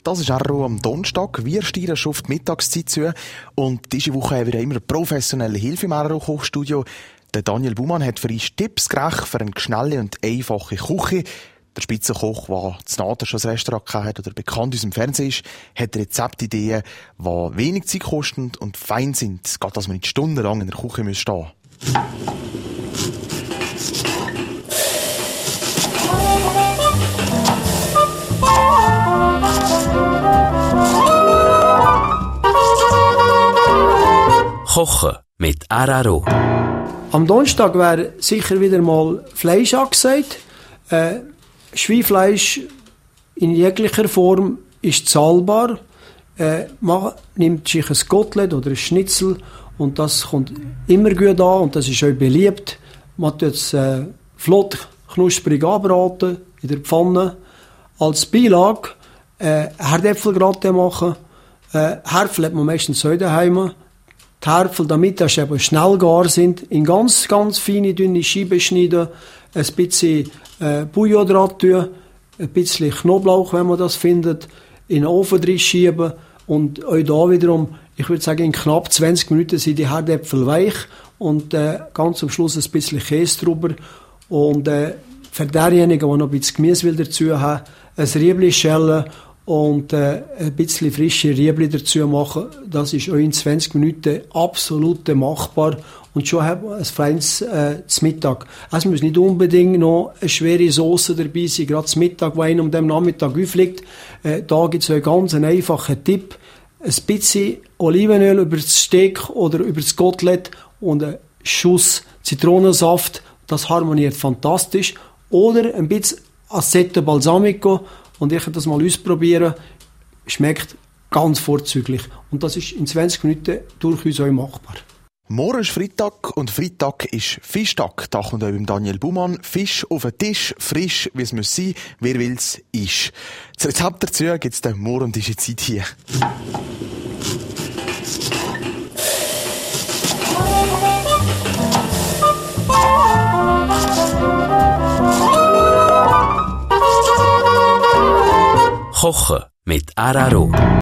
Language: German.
Das ist auch am Donnerstag. Wir steuern schon auf die Mittagszeit zu. Und diese Woche haben wir immer professionelle Hilfe im RRO Kochstudio. Der Daniel Baumann hat für uns Tipps gerecht für eine schnelle und einfache Küche. Der Spitzenkoch, der zu Naht schon ein Restaurant hat oder bekannt aus dem Fernsehen ist, hat Rezeptideen, die wenig Zeit kosten und fein sind. Es geht, dass man nicht stundenlang in der Küche stehen muss. Kochen mit RRO. Am Donnerstag wäre sicher wieder mal Fleisch angesagt. Schweinefleisch in jeglicher Form ist zahlbar. Man nimmt sich ein Kotelett oder ein Schnitzel und das kommt immer gut an und das ist auch beliebt. Man tut es flott, knusprig anbraten in der Pfanne. Als Beilage Herdäpfelgratin machen. Härfel hat man meistens so daheim. Die Härfel, damit sie eben schnell gar sind, in ganz, ganz feine, dünne Scheiben schneiden, ein bisschen Bouillon dran tun, ein bisschen Knoblauch, wenn man das findet, in den Ofen drin schieben und auch da wiederum, ich würde sagen, in knapp 20 Minuten sind die Herdäpfel weich und ganz am Schluss ein bisschen Käse drüber und für diejenigen, die noch ein bisschen Gemüse dazu haben, ein Riebli schälen und ein bisschen frische Riebli dazu machen, das ist auch in 20 Minuten absolut machbar und schon haben wir ein feines zum Mittag. Es muss nicht unbedingt noch eine schwere Sauce dabei sein, gerade zum Mittag, wo einem um den Nachmittag aufliegt. Da gibt es einen ganz einfachen Tipp. Ein bisschen Olivenöl über das Steak oder über das Kotelett und einen Schuss Zitronensaft, das harmoniert fantastisch. Oder ein bisschen Aceto Balsamico. Und ich habe das mal ausprobieren. Schmeckt ganz vorzüglich. Und das ist in 20 Minuten durchaus auch machbar. Morgen ist Freitag und Freitag ist Fischtag. Da kommt auch beim Daniel Baumann Fisch auf den Tisch, frisch, wie es muss sein, wer will's ist. Das Rezept dazu gibt es dann morgen um diese Zeit hier. Kochen mit RRO.